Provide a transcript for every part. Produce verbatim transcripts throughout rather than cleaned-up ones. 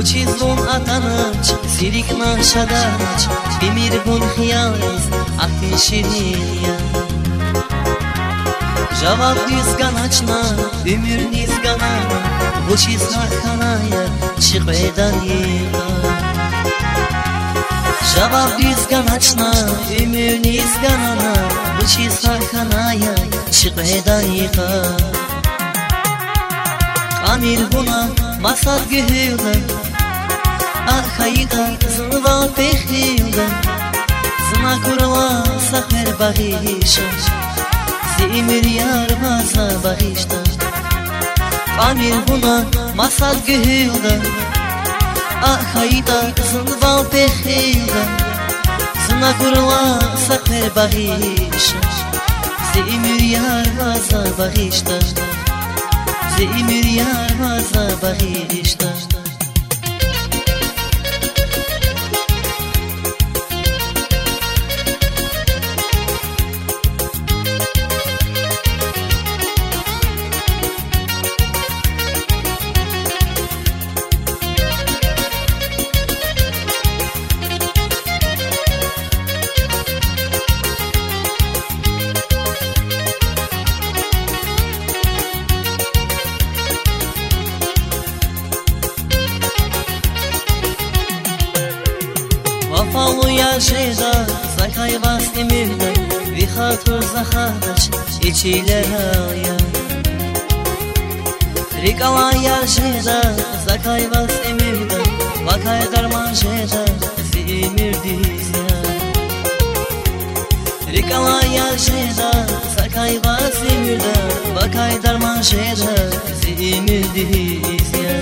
چیزون اتناچ سیریک نشداچ بمیر بون خیالیز اختین şirinya Cevap dizganaçna ömür nizganana Bu çiz harkanaya çık eden yıka Cevap dizganaçna ömür nizganana Bu çiz harkanaya çık eden yıka Amir buna masal gühüle Arkayda zınva pehilde Zına kurula sakmer bağışa Zemir yar baza bağışta Amir buna masal gühüle Arkayda zınva pehilde Zına kurula sakmer bağışa Zemir yar baza bağışta Zemir yar baza bağışta Vafalı yaşayda zakay vas emirde Vihatur zahadaç içiler aya Rikala yaşayda zakay vas emirde Vakay darman jeda zemir dizya Rikala yaşayda zakay vas emirde Vakay darman jeda zemir dizya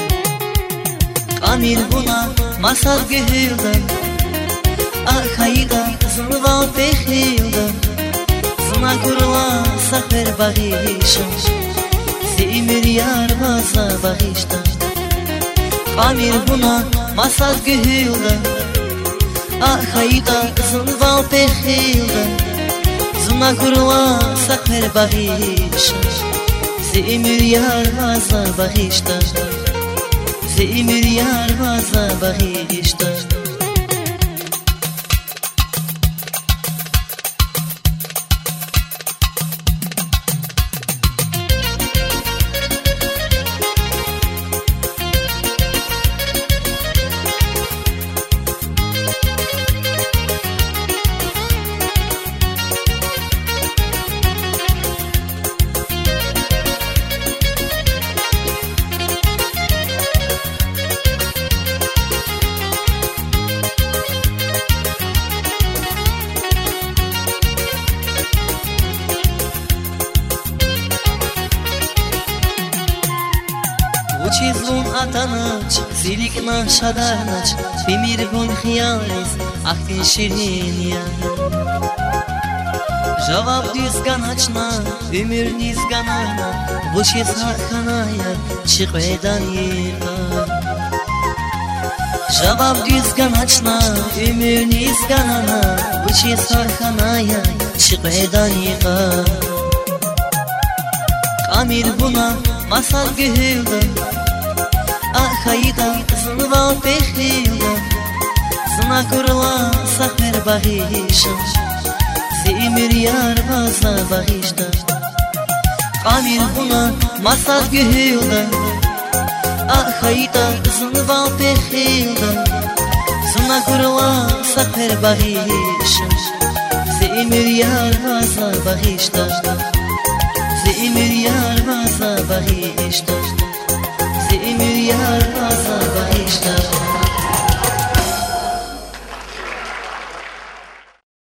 Amir buna masal gühülde Arkayda zınva pehilde Zına kurula sakver bağışa Zemir yar baza bağışta Amir buna masal gühülde Arkayda zınva pehilde Zına kurula sakver bağışa Zemir yar baza bağışta Zemir yar baza bağışta Uçizun atanaç, silik naşadanaç Bimir bun hiyaliz, aktin şirinya Cevap dizganaçna, ömür nizganana Bu çiz harkanaya, çık eden yıka Cevap dizganaçna, ömür nizganana Bu çiz harkanaya, çık eden yıka Amir buna masal gühülde Arkayda zınva pehilde Zına kurula sakmer bağışa Zemir yar baza bağışta Amir buna masal gühülde Arkayda zınva pehilde Zına kurula sakmer bağışa Zemir yar baza bağışta Zemir yar baza bağışta